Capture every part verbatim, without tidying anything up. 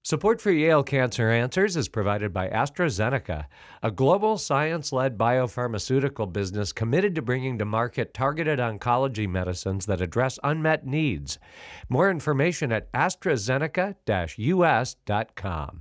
Support for Yale Cancer Answers is provided by AstraZeneca, a global science-led biopharmaceutical business committed to bringing to market targeted oncology medicines that address unmet needs. More information at AstraZeneca dash U S dot com.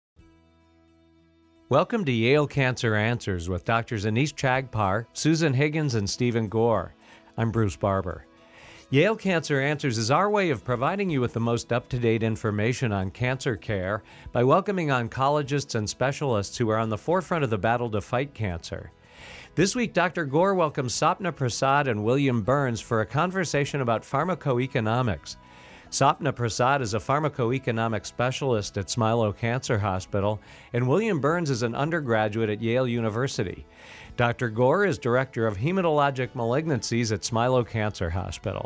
Welcome to Yale Cancer Answers with Doctors Anish Chagpar, Susan Higgins, and Stephen Gore. I'm Bruce Barber. Yale Cancer Answers is our way of providing you with the most up-to-date information on cancer care by welcoming oncologists and specialists who are on the forefront of the battle to fight cancer. This week, Doctor Gore welcomes Sapna Prasad and William Burns for a conversation about pharmacoeconomics. Sapna Prasad is a pharmacoeconomic specialist at Smilow Cancer Hospital, and William Burns is an undergraduate at Yale University. Doctor Gore is Director of Hematologic Malignancies at Smilow Cancer Hospital.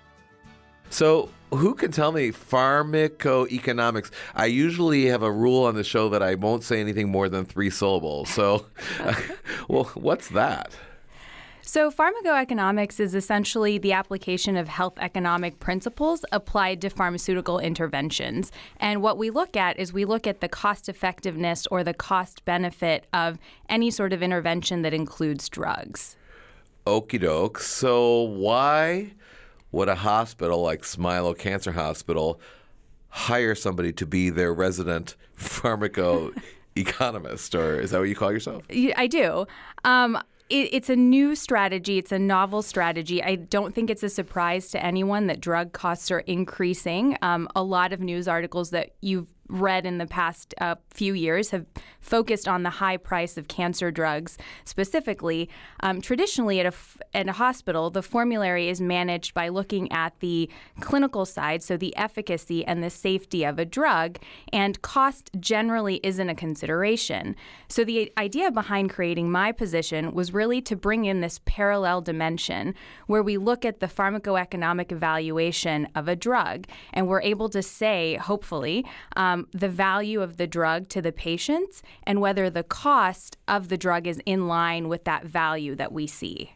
So who can tell me pharmacoeconomics? I usually have a rule on the show that I won't say anything more than three syllables. So, well, what's that? So pharmacoeconomics is essentially the application of health economic principles applied to pharmaceutical interventions. And what we look at is we look at the cost effectiveness or the cost benefit of any sort of intervention that includes drugs. Okie doke. So why would a hospital like Smilow Cancer Hospital hire somebody to be their resident pharmacoeconomist? Or is that what you call yourself? I do. Um, it, it's a new strategy. It's a novel strategy. I don't think it's a surprise to anyone that drug costs are increasing. Um, a lot of news articles that you've read in the past uh, few years have focused on the high price of cancer drugs specifically. Um, traditionally, at a, f- at a hospital, the formulary is managed by looking at the clinical side, so the efficacy and the safety of a drug, and cost generally isn't a consideration. So the idea behind creating my position was really to bring in this parallel dimension where we look at the pharmacoeconomic evaluation of a drug, and we're able to say, hopefully, um, the value of the drug to the patients and whether the cost of the drug is in line with that value that we see.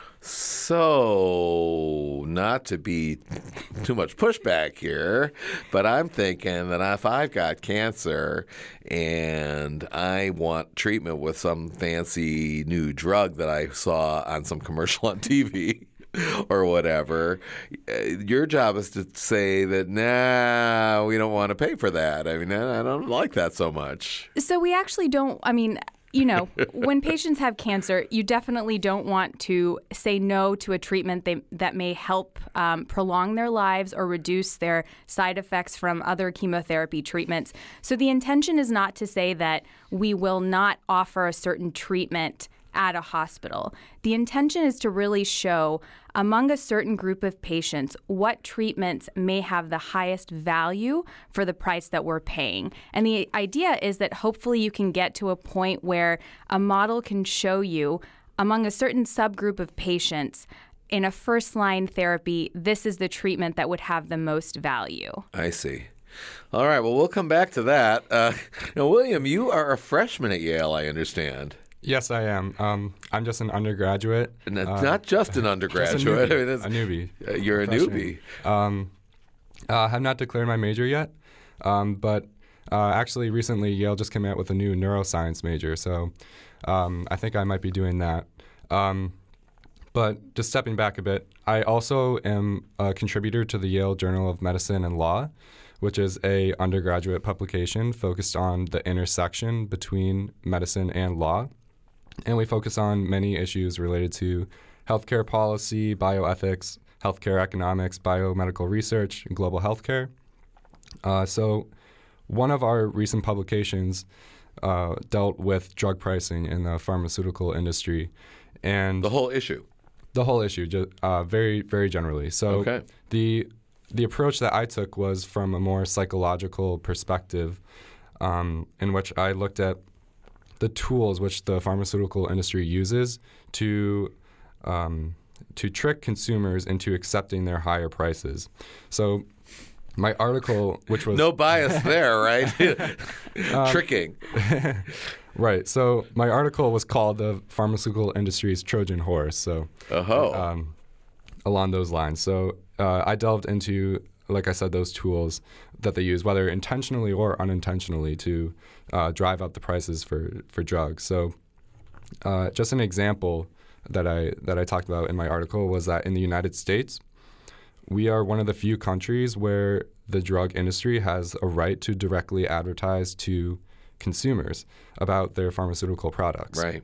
So, not to be too much pushback here, but I'm thinking that if I've got cancer and I want treatment with some fancy new drug that I saw on some commercial on T V, or whatever, your job is to say that, nah, we don't want to pay for that. I mean, I don't like that so much. So we actually don't, I mean, you know, when patients have cancer, you definitely don't want to say no to a treatment they, that may help um, prolong their lives or reduce their side effects from other chemotherapy treatments. So the intention is not to say that we will not offer a certain treatment at a hospital. The intention is to really show among a certain group of patients what treatments may have the highest value for the price that we're paying. And the idea is that hopefully you can get to a point where a model can show you among a certain subgroup of patients in a first-line therapy, this is the treatment that would have the most value. I see. All right, well, we'll come back to that. Uh, now, William, you are a freshman at Yale, I understand. Yes, I am. Um, I'm just an undergraduate. N- uh, not just an undergraduate. Just a newbie. I mean, that's, a newbie. Uh, you're a, a newbie. Um, uh, I have not declared my major yet, um, but uh, actually recently Yale just came out with a new neuroscience major, so um, I think I might be doing that. Um, but just stepping back a bit, I also am a contributor to the Yale Journal of Medicine and Law, which is a undergraduate publication focused on the intersection between medicine and law. And we focus on many issues related to healthcare policy, bioethics, healthcare economics, biomedical research, and global healthcare. Uh, so one of our recent publications uh, dealt with drug pricing in the pharmaceutical industry. And the whole issue? The whole issue, ju- uh, very, very generally. So okay. the the approach that I took was from a more psychological perspective, um, in which I looked at the tools which the pharmaceutical industry uses to um, to trick consumers into accepting their higher prices. So my article, which was... No bias there, right? um, Tricking. Right. So my article was called The Pharmaceutical Industry's Trojan Horse. So uh-huh. um, along those lines. So uh, I delved into like I said, those tools that they use, whether intentionally or unintentionally, to uh, drive up the prices for, for drugs. So uh, just an example that I that I talked about in my article was that in the United States, we are one of the few countries where the drug industry has a right to directly advertise to consumers about their pharmaceutical products. Right.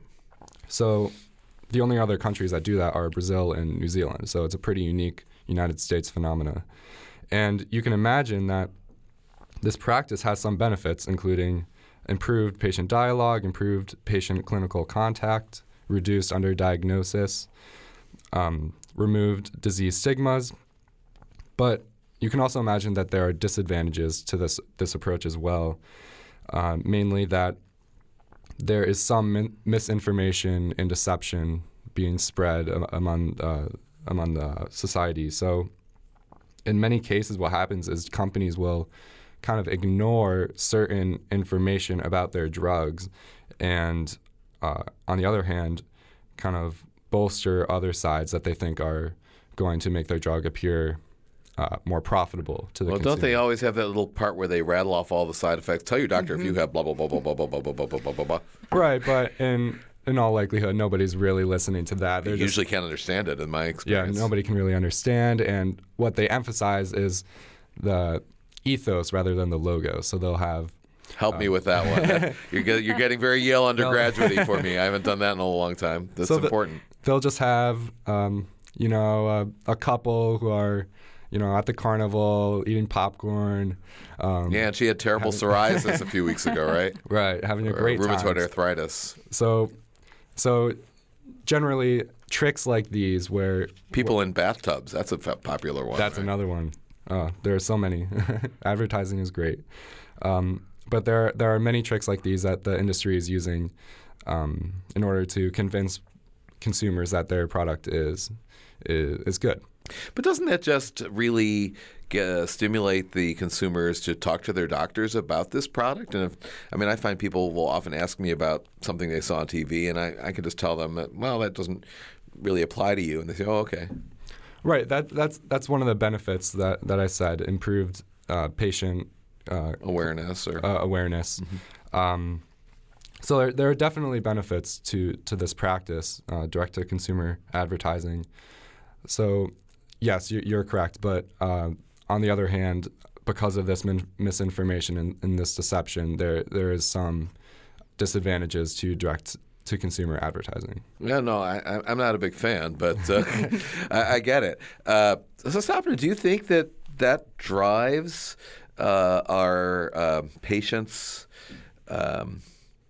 So the only other countries that do that are Brazil and New Zealand. So it's a pretty unique United States phenomena. And you can imagine that this practice has some benefits, including improved patient dialogue, improved patient clinical contact, reduced underdiagnosis, um, removed disease stigmas. But you can also imagine that there are disadvantages to this this approach as well, uh, mainly that there is some min- misinformation and deception being spread am- among uh, among the society. So in many cases, what happens is companies will kind of ignore certain information about their drugs and, uh, on the other hand, kind of bolster other sides that they think are going to make their drug appear uh, more profitable to the Well, consumer. don't they always have that little part where they rattle off all the side effects? Tell your doctor Mm-hmm. if you have blah, blah, blah, blah, blah, blah, blah, blah, blah, blah, blah, blah. Right, but in in all likelihood, nobody's really listening to that. They They're usually just, can't understand it, in my yeah, experience. nobody can really understand. And what they emphasize is the ethos rather than the logo. So they'll have Help me with that one. You're, get, you're getting very Yale undergraduate-y for me. I haven't done that in a long time. That's So the- important. they'll just have, um, you know, a, a couple who are, you know, at the carnival eating popcorn. Um, Yeah, and she had terrible psoriasis a few weeks ago, right? Right, having a Or great rheumatoid time. arthritis. So, so generally, tricks like these where People in bathtubs. That's a f- popular one. that's right? another one. Oh, there are so many. Advertising is great. Um, but there, there are many tricks like these that the industry is using um, in order to convince consumers that their product is is, is good. But doesn't that just really get, uh, stimulate the consumers to talk to their doctors about this product? And if, I mean, I find people will often ask me about something they saw on T V, and I, I can just tell them that, well, that doesn't really apply to you. And they say, oh, okay. Right. That that's that's one of the benefits that, that I said. Improved uh, patient uh, Awareness or uh, awareness. Um, so there, there are definitely benefits to to this practice, uh, direct to consumer advertising. So yes, you, you're correct. But uh, on the other hand, because of this min- misinformation and, and this deception, there there is some disadvantages to direct to consumer advertising. Yeah, no, I, I- I'm not a big fan, but uh, I, I get it. Uh, so, Sapna, do you think that that drives uh, our uh, patients' um,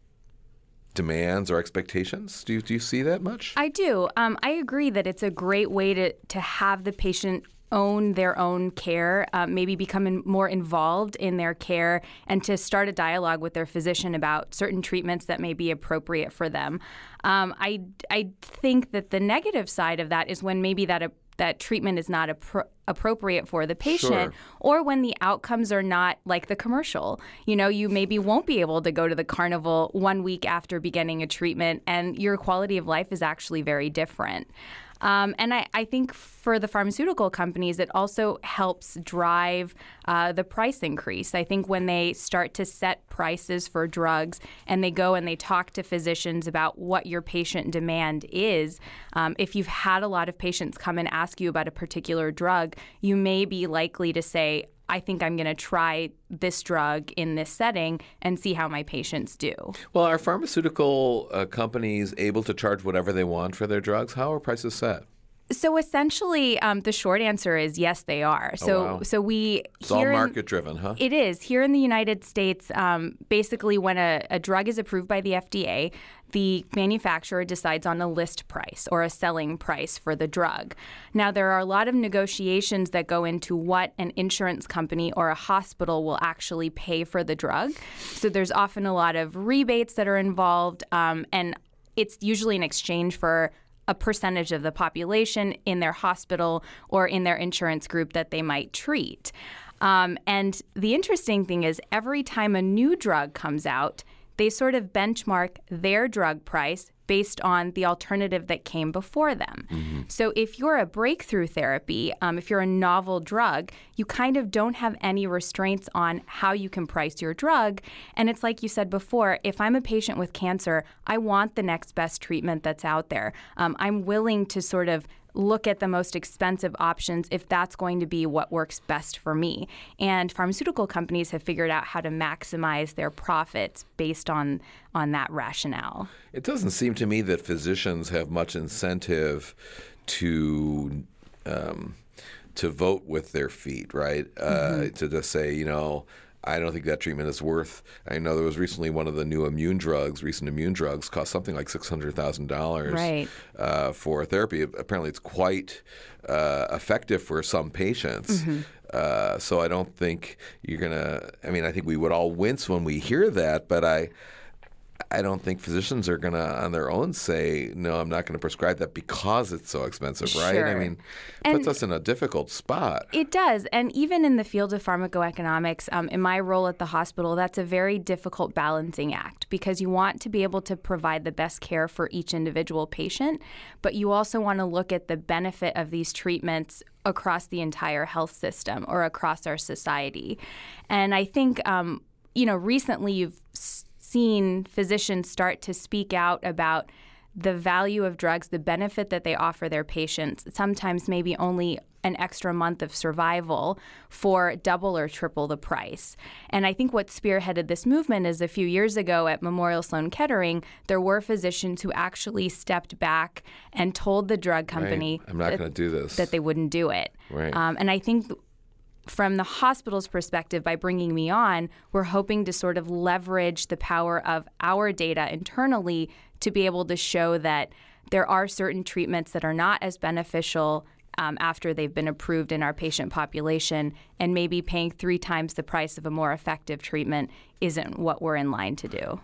demands or expectations? Do you, do you see that much? I do. Um, I agree that it's a great way to, to have the patient own their own care, uh, maybe become in, more involved in their care, and to start a dialogue with their physician about certain treatments that may be appropriate for them. Um, I, I think that the negative side of that is when maybe that a, that treatment is not appro- appropriate for the patient, Sure. or when the outcomes are not like the commercial. You know, you maybe won't be able to go to the carnival one week after beginning a treatment, and your quality of life is actually very different. Um, and I, I think for the pharmaceutical companies, it also helps drive uh, the price increase. I think when they start to set prices for drugs and they go and they talk to physicians about what your patient demand is, um, if you've had a lot of patients come and ask you about a particular drug, you may be likely to say, I think I'm going to try this drug in this setting and see how my patients do. Well, are pharmaceutical uh, companies able to charge whatever they want for their drugs? How are prices set? So essentially, um, the short answer is yes, they are. So, wow. so we It's all here in- market driven, huh? It is. Here in the United States, um, basically when a, a drug is approved by the F D A, the manufacturer decides on a list price or a selling price for the drug. Now, there are a lot of negotiations that go into what an insurance company or a hospital will actually pay for the drug. So there's often a lot of rebates that are involved, um, and it's usually in exchange for a percentage of the population in their hospital or in their insurance group that they might treat. Um, and the interesting thing is every time a new drug comes out, they sort of benchmark their drug price based on the alternative that came before them. Mm-hmm. So if you're a breakthrough therapy, um, if you're a novel drug, you kind of don't have any restraints on how you can price your drug. And it's like you said before, if I'm a patient with cancer, I want the next best treatment that's out there. Um, I'm willing to sort of look at the most expensive options if that's going to be what works best for me. And pharmaceutical companies have figured out how to maximize their profits based on on that rationale. It doesn't seem to me that physicians have much incentive to um, to vote with their feet, right? Mm-hmm. Uh, to just say, you know, I don't think that treatment is worth. I know there was recently one of the new immune drugs, recent immune drugs, cost something like six hundred thousand dollars right. uh, for therapy. Apparently, it's quite uh, effective for some patients. Mm-hmm. Uh, so I don't think you're gonna. I mean, I think we would all wince when we hear that, but I. I don't think physicians are going to, on their own, say, no, I'm not going to prescribe that because it's so expensive, right? Sure. I mean, it and puts us in a difficult spot. It does. And even in the field of pharmacoeconomics, um, in my role at the hospital, that's a very difficult balancing act because you want to be able to provide the best care for each individual patient, but you also want to look at the benefit of these treatments across the entire health system or across our society. And I think, um, you know, recently you've seen physicians start to speak out about the value of drugs, the benefit that they offer their patients, sometimes maybe only an extra month of survival for double or triple the price. And I think what spearheaded this movement is a few years ago at Memorial Sloan Kettering, there were physicians who actually stepped back and told the drug company right. I'm not going to do this. that they wouldn't do it. Right. Um, and I think from the hospital's perspective, by bringing me on, we're hoping to sort of leverage the power of our data internally to be able to show that there are certain treatments that are not as beneficial um, after they've been approved in our patient population, and maybe paying three times the price of a more effective treatment isn't what we're in line to do.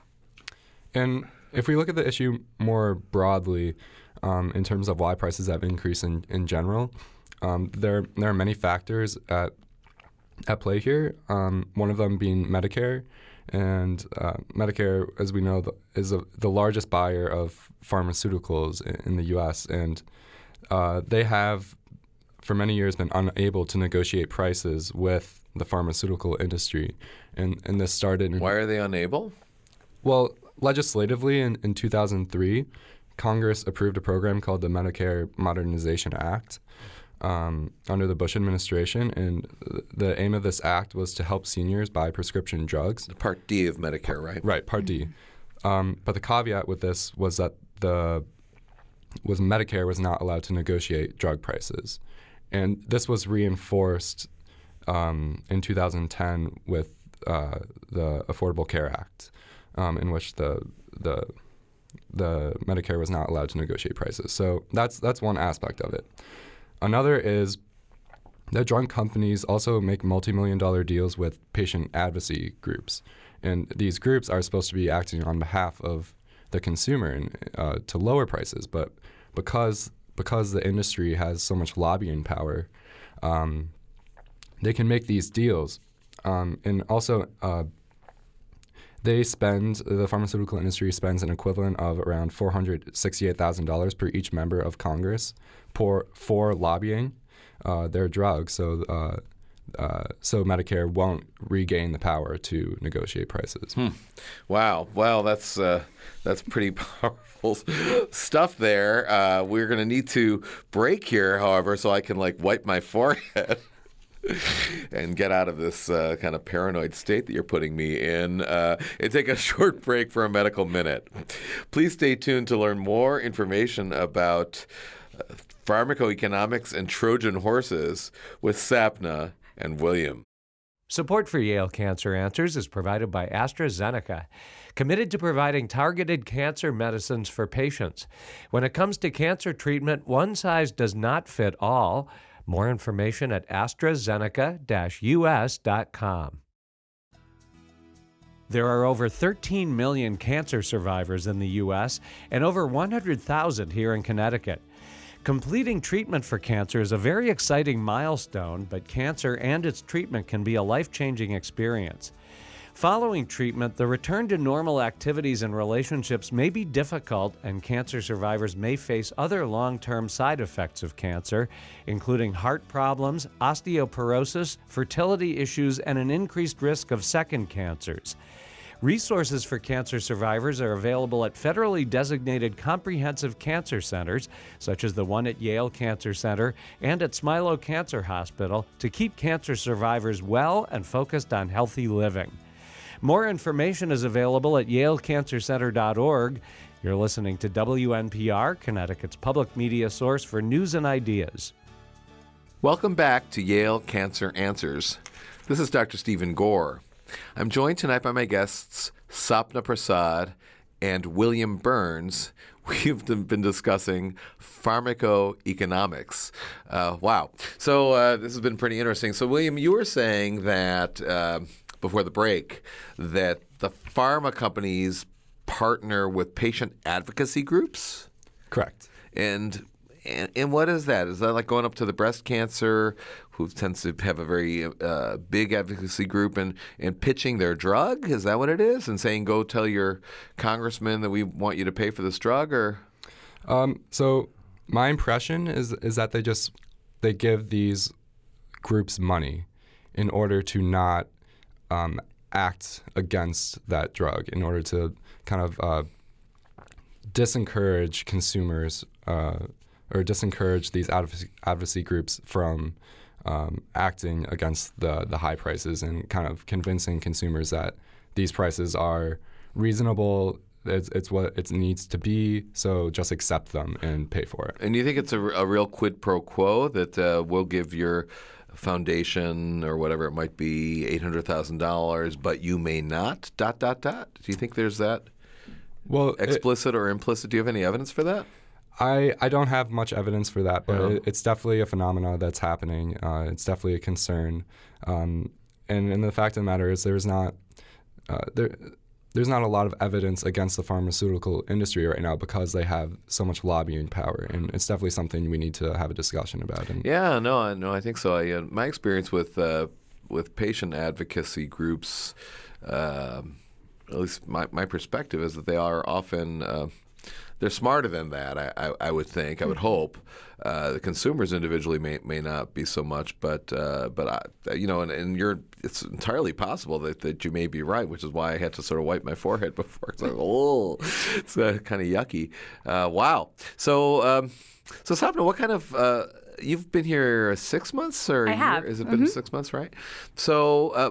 And if we look at the issue more broadly, um, in terms of why prices have increased in, in general, um, there, there are many factors at at play here, um, one of them being Medicare. And uh, Medicare, as we know, the, is a, the largest buyer of pharmaceuticals in, in the U S, and uh, they have, for many years, been unable to negotiate prices with the pharmaceutical industry. And, and this started in... Why are they unable? Well, legislatively, in, in two thousand three, Congress approved a program called the Medicare Modernization Act, Um, under the Bush administration, and the aim of this act was to help seniors buy prescription drugs. The Part D of Medicare, right? Right, Part D. Um, but the caveat with this was that the was Medicare was not allowed to negotiate drug prices, and this was reinforced um, in two thousand ten with uh, the Affordable Care Act, um, in which the the the Medicare was not allowed to negotiate prices. So that's that's one aspect of it. Another is that drug companies also make multi-million dollar deals with patient advocacy groups. And these groups are supposed to be acting on behalf of the consumer and, uh, to lower prices. But because because the industry has so much lobbying power, um, they can make these deals. Um, and also, uh, they spend, the pharmaceutical industry spends an equivalent of around four hundred sixty-eight thousand dollars per each member of Congress for, for lobbying uh, their drugs. So, uh, uh, so Medicare won't regain the power to negotiate prices. Hmm. Wow. Well, that's uh, that's pretty powerful stuff there. Uh, we're going to need to break here, however, so I can like wipe my forehead and get out of this uh, kind of paranoid state that you're putting me in, uh, and take a short break for a medical minute. Please stay tuned to learn more information about uh, pharmacoeconomics and Trojan horses with Sapna and William. Support for Yale Cancer Answers is provided by AstraZeneca, committed to providing targeted cancer medicines for patients. When it comes to cancer treatment, one size does not fit all. More information at AstraZeneca dash U S dot com. There are over thirteen million cancer survivors in the U S and over one hundred thousand here in Connecticut. Completing treatment for cancer is a very exciting milestone, but cancer and its treatment can be a life-changing experience. Following treatment, the return to normal activities and relationships may be difficult, and cancer survivors may face other long-term side effects of cancer, including heart problems, osteoporosis, fertility issues, and an increased risk of second cancers. Resources for cancer survivors are available at federally designated comprehensive cancer centers, such as the one at Yale Cancer Center and at Smilow Cancer Hospital, to keep cancer survivors well and focused on healthy living. More information is available at yale cancer center dot org. You're listening to W N P R, Connecticut's public media source for news and ideas. Welcome back to Yale Cancer Answers. This is Doctor Stephen Gore. I'm joined tonight by my guests, Sapna Prasad and William Burns. We've been discussing pharmacoeconomics. Uh, wow. So uh, this has been pretty interesting. So, William, you were saying that uh, before the break that the pharma companies partner with patient advocacy groups? Correct. And And, and what is that? Is that like going up to the breast cancer, who tends to have a very uh, big advocacy group, and, and pitching their drug? Is that what it is? And saying, go tell your congressman that we want you to pay for this drug? Or Um, so my impression is is that they just they give these groups money in order to not um, act against that drug, in order to kind of uh, disencourage consumers uh, or disencourage these advocacy, advocacy groups from um, acting against the, the high prices, and kind of convincing consumers that these prices are reasonable. It's, it's what it needs to be, so just accept them and pay for it. And you think it's a, a real quid pro quo that uh, we'll give your foundation or whatever it might be eight hundred thousand dollars, but you may not, dot, dot, dot? Do you think there's that well, explicit it, or implicit? Do you have any evidence for that? I, I don't have much evidence for that, but Yeah. it, it's definitely a phenomenon that's happening. Uh, it's definitely a concern. Um, and, and the fact of the matter is there's not uh, there there's not a lot of evidence against the pharmaceutical industry right now because they have so much lobbying power, and it's definitely something we need to have a discussion about. And Yeah, no, I- no, I think so. I, uh, my experience with uh, with patient advocacy groups, um at least my, my perspective, is that they are often uh, they're smarter than that. I, I, I would think. I would hope. Uh, the consumers individually may may not be so much, but uh, but I, you know, and, and you're it's entirely possible that, that you may be right, which is why I had to sort of wipe my forehead before. It's like, oh, it's uh, kind of yucky. Uh, wow. So um, so Sapna, what kind of uh, you've been here six months or a I year? have. Has it been Mhm. six months, right? So. Uh,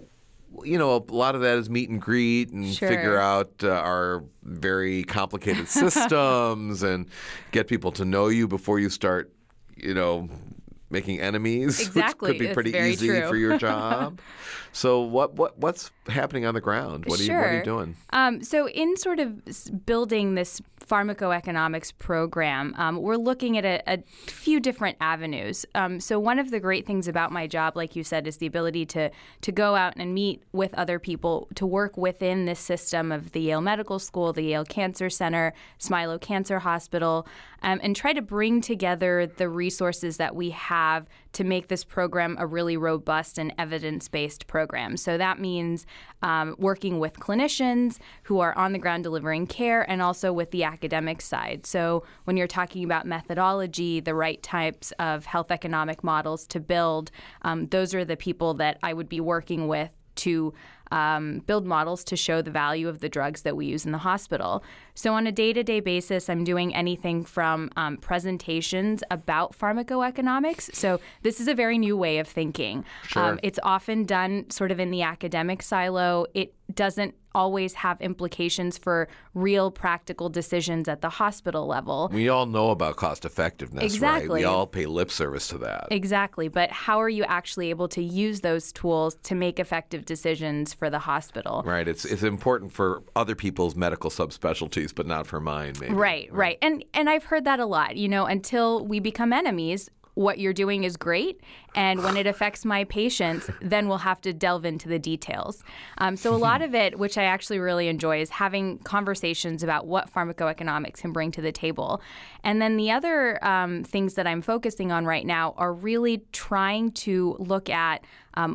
You know, a lot of that is meet and greet and Sure. figure out uh, our very complicated systems and get people to know you before you start, you know, making enemies, Exactly. which could be It's pretty very easy true. for your job. So what, what what's happening on the ground? What are you what are you Sure. doing? Um, so in sort of s- building this pharmacoeconomics program, um, we're looking at a, a few different avenues. Um, so one of the great things about my job, like you said, is the ability to to go out and meet with other people, to work within this system of the Yale Medical School, the Yale Cancer Center, Smilow Cancer Hospital, um, and try to bring together the resources that we have to make this program a really robust and evidence-based program. So that means um, working with clinicians who are on the ground delivering care, and also with the academic side. So when you're talking about methodology, the right types of health economic models to build, um, those are the people that I would be working with to um, build models to show the value of the drugs that we use in the hospital. So on a day-to-day basis, I'm doing anything from um, presentations about pharmacoeconomics. So this is a very new way of thinking. Sure. Um, it's often done sort of in the academic silo. It doesn't always have implications for real practical decisions at the hospital level. We all know about cost effectiveness, right? Exactly. We all pay lip service to that. Exactly. But how are you actually able to use those tools to make effective decisions for the hospital? Right. It's it's important for other people's medical subspecialties, but not for mine, maybe. Right, right. And and I've heard that a lot. You know, until we become enemies, what you're doing is great. And when it affects my patients, then we'll have to delve into the details. Um, so a lot of it, which I actually really enjoy, is having conversations about what pharmacoeconomics can bring to the table. And then the other um, things that I'm focusing on right now are really trying to look at um,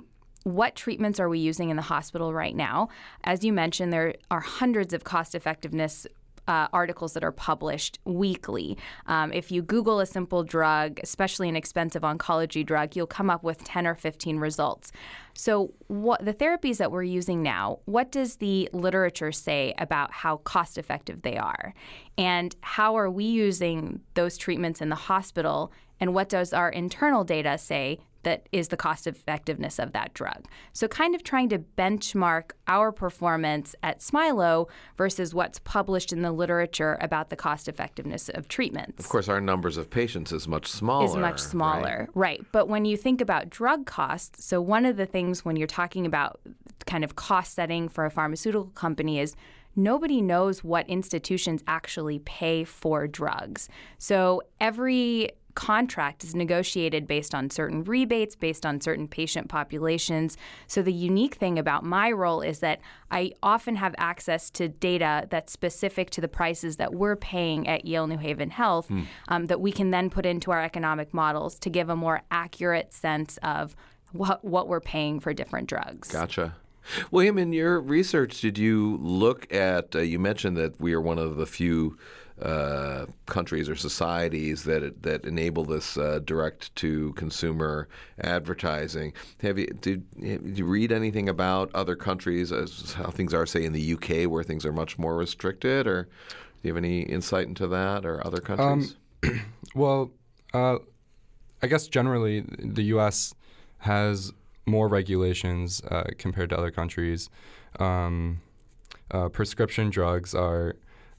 what treatments are we using in the hospital right now? As you mentioned, there are hundreds of cost effectiveness Uh, articles that are published weekly. Um, if you Google a simple drug, especially an expensive oncology drug, you'll come up with ten or fifteen results. So what the therapies that we're using now, what does the literature say about how cost effective they are? And how are we using those treatments in the hospital? And what does our internal data say that is the cost effectiveness of that drug? So kind of trying to benchmark our performance at Smilow versus what's published in the literature about the cost effectiveness of treatments. Of course, our numbers of patients is much smaller. Is much smaller, right? right. But when you think about drug costs, so one of the things when you're talking about kind of cost setting for a pharmaceutical company is nobody knows what institutions actually pay for drugs. So every contract is negotiated based on certain rebates, based on certain patient populations. So the unique thing about my role is that I often have access to data that's specific to the prices that we're paying at Yale New Haven Health mm. um, that we can then put into our economic models to give a more accurate sense of what, what we're paying for different drugs. Gotcha. William, in your research, did you look at, uh, you mentioned that we are one of the few Uh, countries or societies that that enable this uh, direct-to-consumer advertising. Have you did, did you read anything about other countries, as how things are, say, in the U K, where things are much more restricted, or do you have any insight into that, or other countries? Um, well, uh, I guess generally the U S has more regulations uh, compared to other countries. Um, uh, prescription drugs are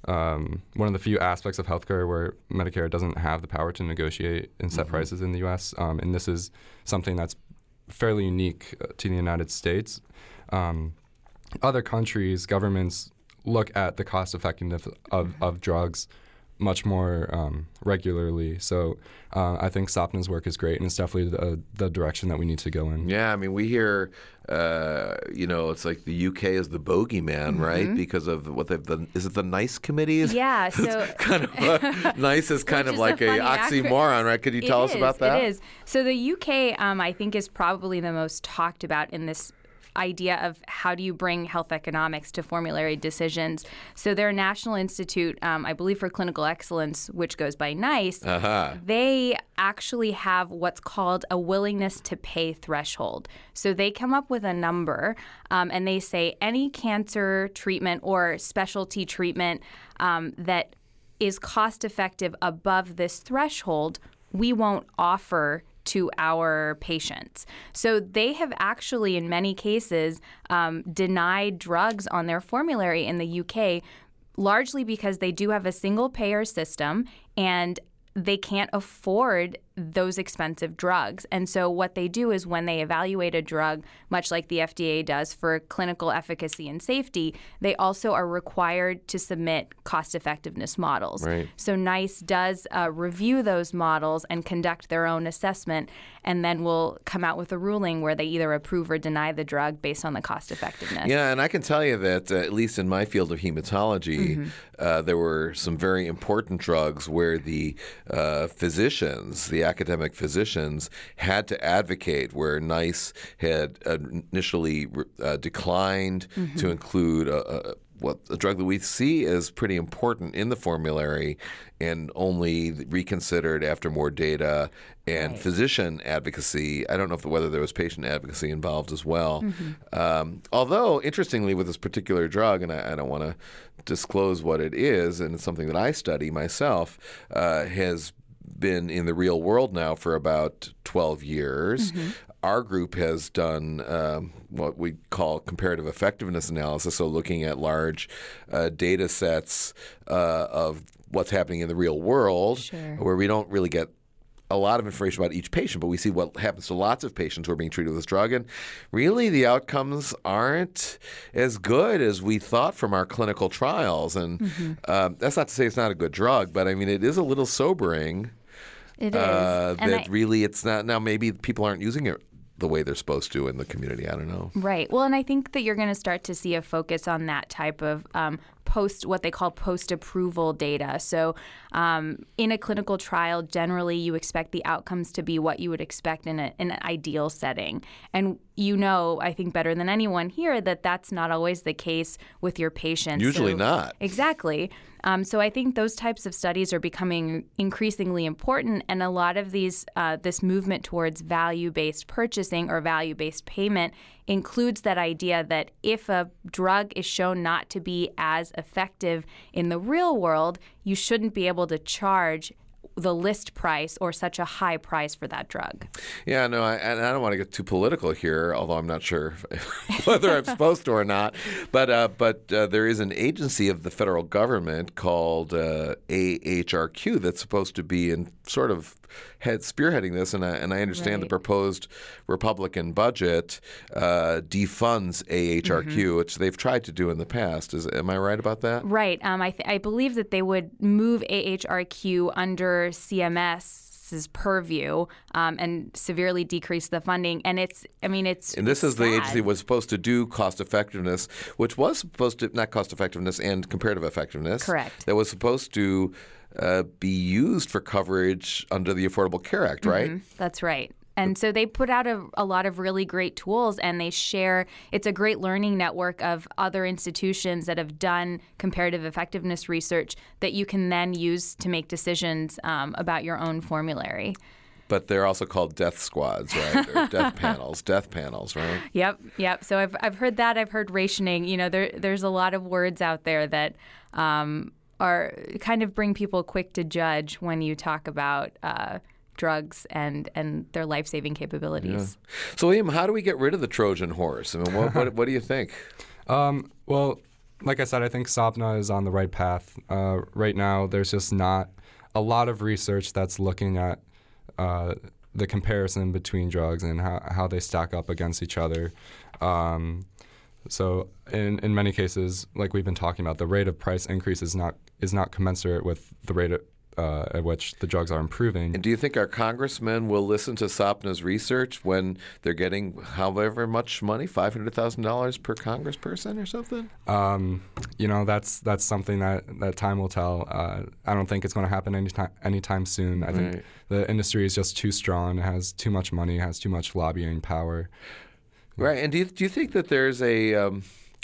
Um, one of the few aspects of healthcare where Medicare doesn't have the power to negotiate and set mm-hmm. prices in the U S, um, and this is something that's fairly unique to the United States. Um, other countries, governments look at the cost effectiveness of, of drugs much more um, regularly. So uh, I think Sapna's work is great, and it's definitely the, the direction that we need to go in. Yeah, I mean, we hear, uh, you know, it's like the U K is the bogeyman, mm-hmm. right? Because of what they've done. Is it the NICE committees? Yeah, so kind of uh, NICE is kind of is like a, a oxymoron, right? Could you tell it us is, about that? It is. So the U K, um, I think, is probably the most talked about in this idea of how do you bring health economics to formulary decisions. So their National Institute, um, I believe for Clinical Excellence, which goes by NICE, uh-huh. they actually have what's called a willingness to pay threshold. So they come up with a number um, and they say any cancer treatment or specialty treatment um, that is cost effective above this threshold, we won't offer to our patients. So they have actually, in many cases, um, denied drugs on their formulary in the U K, largely because they do have a single payer system and they can't afford those expensive drugs. And so what they do is when they evaluate a drug, much like the F D A does for clinical efficacy and safety, they also are required to submit cost effectiveness models. Right. So NICE does uh, review those models and conduct their own assessment, and then will come out with a ruling where they either approve or deny the drug based on the cost effectiveness. Yeah, and I can tell you that uh, at least in my field of hematology, mm-hmm. uh, there were some very important drugs where the uh, physicians, the academic physicians, had to advocate, where NICE had uh, initially uh, declined mm-hmm. to include a, a what a drug that we see is pretty important in the formulary, and only reconsidered after more data and right. physician advocacy. I don't know if whether there was patient advocacy involved as well. Mm-hmm. Um, although, interestingly, with this particular drug, and I, I don't want to disclose what it is, and it's something that I study myself, uh, has been in the real world now for about twelve years. Mm-hmm. Our group has done um, what we call comparative effectiveness analysis, so looking at large uh, data sets uh, of what's happening in the real world, sure. where we don't really get a lot of information about each patient, but we see what happens to lots of patients who are being treated with this drug. And really, the outcomes aren't as good as we thought from our clinical trials. And mm-hmm. um, that's not to say it's not a good drug, but I mean, it is a little sobering. It is. Uh, and that I, really it's not. Now, maybe people aren't using it the way they're supposed to in the community. I don't know. Right. Well, and I think that you're going to start to see a focus on that type of um, post what they call post-approval data. So um, in a clinical trial, generally you expect the outcomes to be what you would expect in, a, in an ideal setting. And you know, I think better than anyone here, that that's not always the case with your patients. Usually so, not. Exactly. Um, so I think those types of studies are becoming increasingly important, and a lot of these, uh, this movement towards value-based purchasing or value-based payment includes that idea that if a drug is shown not to be as effective in the real world, you shouldn't be able to charge the list price or such a high price for that drug. Yeah, no, I, and I don't want to get too political here, although I'm not sure if, whether I'm supposed to or not. But uh, but uh, there is an agency of the federal government called uh, A H R Q that's supposed to be in sort of head spearheading this, and I, and I understand Right. the proposed Republican budget uh, defunds A H R Q, Mm-hmm. which they've tried to do in the past. Is am I right about that? Right. Um, I, th- I believe that they would move A H R Q under C M S's purview um, and severely decrease the funding. And it's, I mean, it's And this it's is the sad. agency was supposed to do cost effectiveness, which was supposed to, not cost effectiveness and comparative effectiveness. Correct. That was supposed to uh, be used for coverage under the Affordable Care Act, right? Mhm. That's right. And so they put out a, a lot of really great tools, and they share, it's a great learning network of other institutions that have done comparative effectiveness research that you can then use to make decisions um, about your own formulary. But they're also called death squads, right? Or death panels, death panels, right? Yep, yep. So I've I've heard that. I've heard rationing. You know, there there's a lot of words out there that um, are kind of bring people quick to judge when you talk about uh, drugs and, and their life-saving capabilities. Yeah. So, William, how do we get rid of the Trojan horse? I mean, what what, what do you think? Um, well, like I said, I think SOPNA is on the right path. Uh, right now, there's just not a lot of research that's looking at uh, the comparison between drugs and how, how they stack up against each other. Um, so in, in many cases, like we've been talking about, the rate of price increase is not is not commensurate with the rate of, uh, at which the drugs are improving. And do you think our congressmen will listen to SOPNA's research when they're getting however much money, five hundred thousand dollars per congressperson or something? Um, you know, that's that's something that, that time will tell. Uh, I don't think it's going to happen anytime anytime soon. I think Right. the industry is just too strong. It has too much money. It has too much lobbying power. Right. And do you, do you think that there's a um,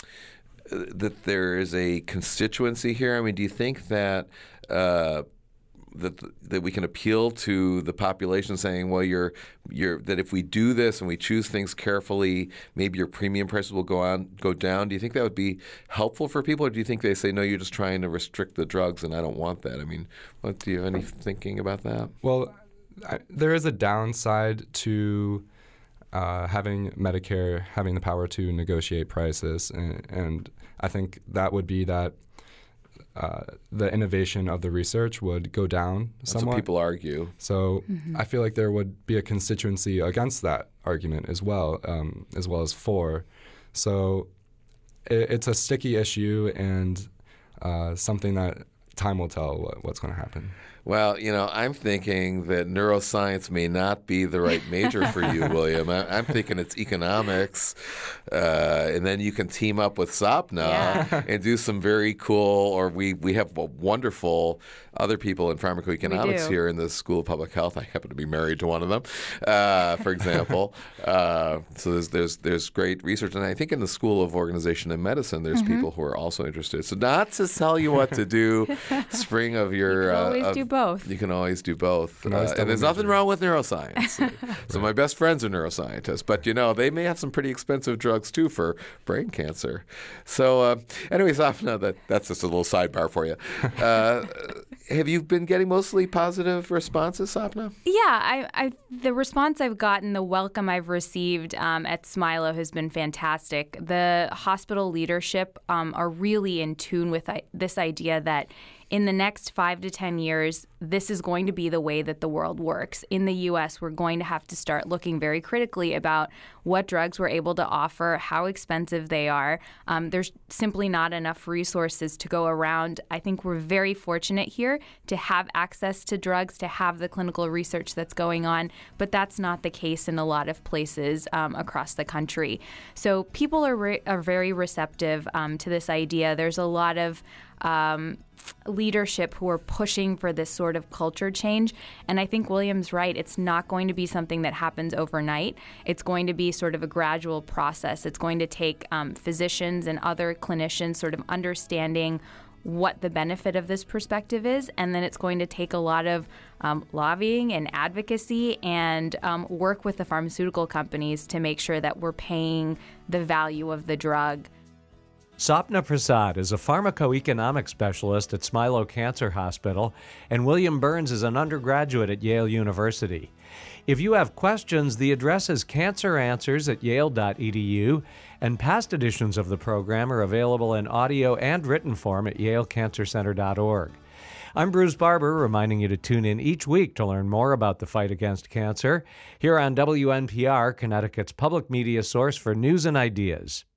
that there is a constituency here? I mean, do you think that uh, that that we can appeal to the population, saying, well, you're you're that if we do this and we choose things carefully, maybe your premium prices will go on go down? Do you think that would be helpful for people, or do you think they say, no, you're just trying to restrict the drugs, and I don't want that? I mean, what do you have any thinking about that? Well, I, there is a downside to uh, having Medicare having the power to negotiate prices, and, and I think that would be that uh, the innovation of the research would go down That's somewhat. what people argue. So I feel like there would be a constituency against that argument as well, um, as well as for. So it, it's a sticky issue and uh, something that time will tell what, what's going to happen. Well, you know, I'm thinking that neuroscience may not be the right major for you, William. I, I'm thinking it's economics, uh, and then you can team up with SOPNA Yeah. and do some very cool. Or we we have wonderful other people in pharmacoeconomics do. here in the School of Public Health. I happen to be married to one of them, uh, for example. uh, so there's there's there's great research, and I think in the School of Organization and Medicine, there's Mm-hmm. people who are also interested. So not to tell you what to do, spring of your You can uh, always of- do both. You can always do both. Can always Uh, double and there's nothing major. wrong with neuroscience. So my best friends are neuroscientists, but you know, they may have some pretty expensive drugs too for brain cancer. So uh, anyways, Afna, that, that's just a little sidebar for you. Uh, have you been getting mostly positive responses, Sapna? Yeah, I, I, the response I've gotten, the welcome I've received um, at Smilo has been fantastic. The hospital leadership um, are really in tune with I- this idea that in the next five to ten years, this is going to be the way that the world works. In the U S, we're going to have to start looking very critically about what drugs we're able to offer, how expensive they are. Um, there's simply not enough resources to go around. I think we're very fortunate here to have access to drugs, to have the clinical research that's going on, but that's not the case in a lot of places um, across the country. So people are, re- are very receptive um, to this idea. There's a lot of um, leadership who are pushing for this sort of culture change. And I think William's right. It's not going to be something that happens overnight. It's going to be sort of a gradual process. It's going to take um, physicians and other clinicians sort of understanding what the benefit of this perspective is, and then it's going to take a lot of um, lobbying and advocacy and um, work with the pharmaceutical companies to make sure that we're paying the value of the drug. Sapna Prasad is a pharmacoeconomic specialist at Smilow Cancer Hospital, and William Burns is an undergraduate at Yale University. If you have questions, the address is cancer answers at yale dot e d u, and past editions of the program are available in audio and written form at yale cancer center dot org. I'm Bruce Barber, reminding you to tune in each week to learn more about the fight against cancer, here on W N P R, Connecticut's public media source for news and ideas.